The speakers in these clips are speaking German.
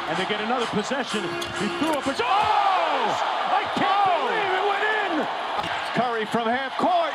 And they get another possession. He threw a possession. Oh! I can't believe it went in! Curry from half court.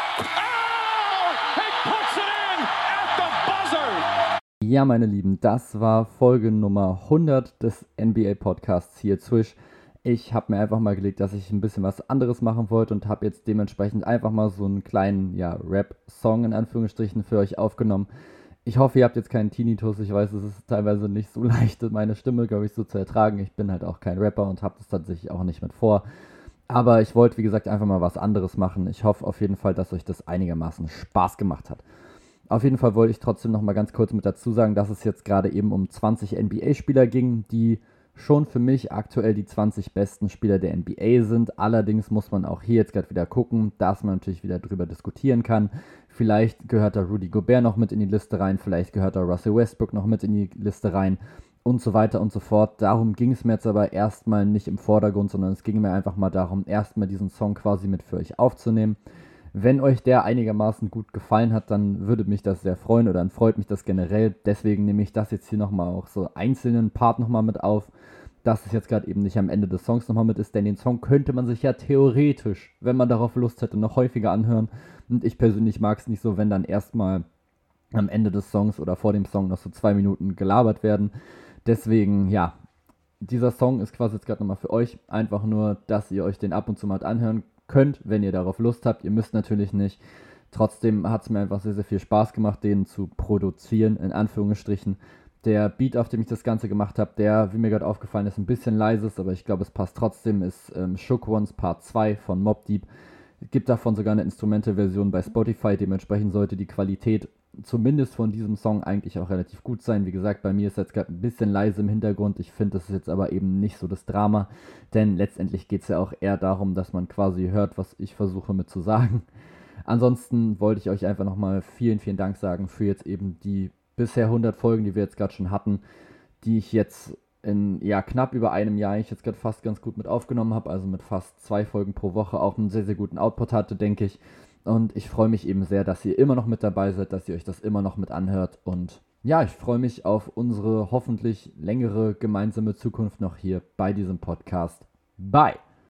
Oh! He puts it in at the buzzer! Ja, meine Lieben, das war Folge Nummer 100 des NBA-Podcasts hier Swish. Ich habe mir einfach mal gelegt, dass ich ein bisschen was anderes machen wollte und habe jetzt dementsprechend einfach mal so einen kleinen, Rap-Song in Anführungsstrichen für euch aufgenommen. Ich hoffe, ihr habt jetzt keinen Tinnitus. Ich weiß, es ist teilweise nicht so leicht, meine Stimme, glaube ich, so zu ertragen. Ich bin halt auch kein Rapper und habe das tatsächlich auch nicht mit vor. Aber ich wollte, wie gesagt, einfach mal was anderes machen. Ich hoffe auf jeden Fall, dass euch das einigermaßen Spaß gemacht hat. Auf jeden Fall wollte ich trotzdem noch mal ganz kurz mit dazu sagen, dass es jetzt gerade eben um 20 NBA-Spieler ging, die schon für mich aktuell die 20 besten Spieler der NBA sind. Allerdings muss man auch hier jetzt gerade wieder gucken, dass man natürlich wieder drüber diskutieren kann. Vielleicht gehört da Rudy Gobert noch mit in die Liste rein, vielleicht gehört da Russell Westbrook noch mit in die Liste rein und so weiter und so fort. Darum ging es mir jetzt aber erstmal nicht im Vordergrund, sondern es ging mir einfach mal darum, erstmal diesen Song quasi mit für euch aufzunehmen. Wenn euch der einigermaßen gut gefallen hat, dann würde mich das sehr freuen oder dann freut mich das generell. Deswegen nehme ich das jetzt hier nochmal auch so einzelnen Part nochmal mit auf, dass es jetzt gerade eben nicht am Ende des Songs nochmal mit ist, denn den Song könnte man sich ja theoretisch, wenn man darauf Lust hätte, noch häufiger anhören. Und ich persönlich mag es nicht so, wenn dann erstmal am Ende des Songs oder vor dem Song noch so 2 Minuten gelabert werden. Deswegen, ja, dieser Song ist quasi jetzt gerade nochmal für euch. Einfach nur, dass ihr euch den ab und zu mal anhören könnt, wenn ihr darauf Lust habt. Ihr müsst natürlich nicht. Trotzdem hat es mir einfach sehr, sehr viel Spaß gemacht, den zu produzieren, in Anführungsstrichen. Der Beat, auf dem ich das Ganze gemacht habe, der, wie mir gerade aufgefallen ist, ein bisschen leise ist, aber ich glaube, es passt trotzdem, ist Shook Ones Part 2 von Mobb Deep. Es gibt davon sogar eine Instrumente-Version bei Spotify, dementsprechend sollte die Qualität zumindest von diesem Song eigentlich auch relativ gut sein. Wie gesagt, bei mir ist jetzt gerade ein bisschen leise im Hintergrund. Ich finde, das ist jetzt aber eben nicht so das Drama, denn letztendlich geht es ja auch eher darum, dass man quasi hört, was ich versuche mit zu sagen. Ansonsten wollte ich euch einfach nochmal vielen, vielen Dank sagen für jetzt eben die bisher 100 Folgen, die wir jetzt gerade schon hatten, die ich jetzt in knapp über einem Jahr ich jetzt gerade fast ganz gut mit aufgenommen habe, also mit fast 2 Folgen pro Woche auch einen sehr, sehr guten Output hatte, denke ich. Und ich freue mich eben sehr, dass ihr immer noch mit dabei seid, dass ihr euch das immer noch mit anhört. Und ja, ich freue mich auf unsere hoffentlich längere gemeinsame Zukunft noch hier bei diesem Podcast. Bye!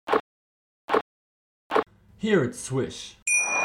Here it's Swish.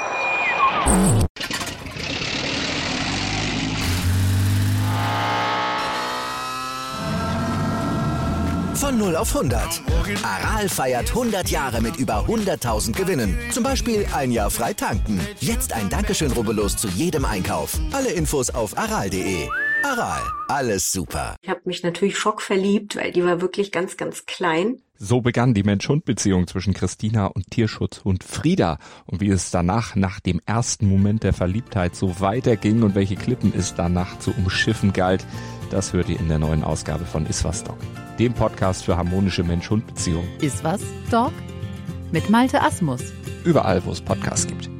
Von 0 auf 100. Aral feiert 100 Jahre mit über 100.000 Gewinnen. Zum Beispiel ein Jahr frei tanken. Jetzt ein Dankeschön, rubbellos zu jedem Einkauf. Alle Infos auf aral.de. Aral, alles super. Ich habe mich natürlich schockverliebt, weil die war wirklich ganz, ganz klein. So begann die Mensch-Hund-Beziehung zwischen Christina und Tierschutzhund Frieda. Und wie es danach, nach dem ersten Moment der Verliebtheit, so weiterging und welche Klippen es danach zu umschiffen galt, das hört ihr in der neuen Ausgabe von Iswas Dog, dem Podcast für harmonische Mensch-Hund-Beziehungen. Iswas Dog? Mit Malte Asmus. Überall, wo es Podcasts gibt.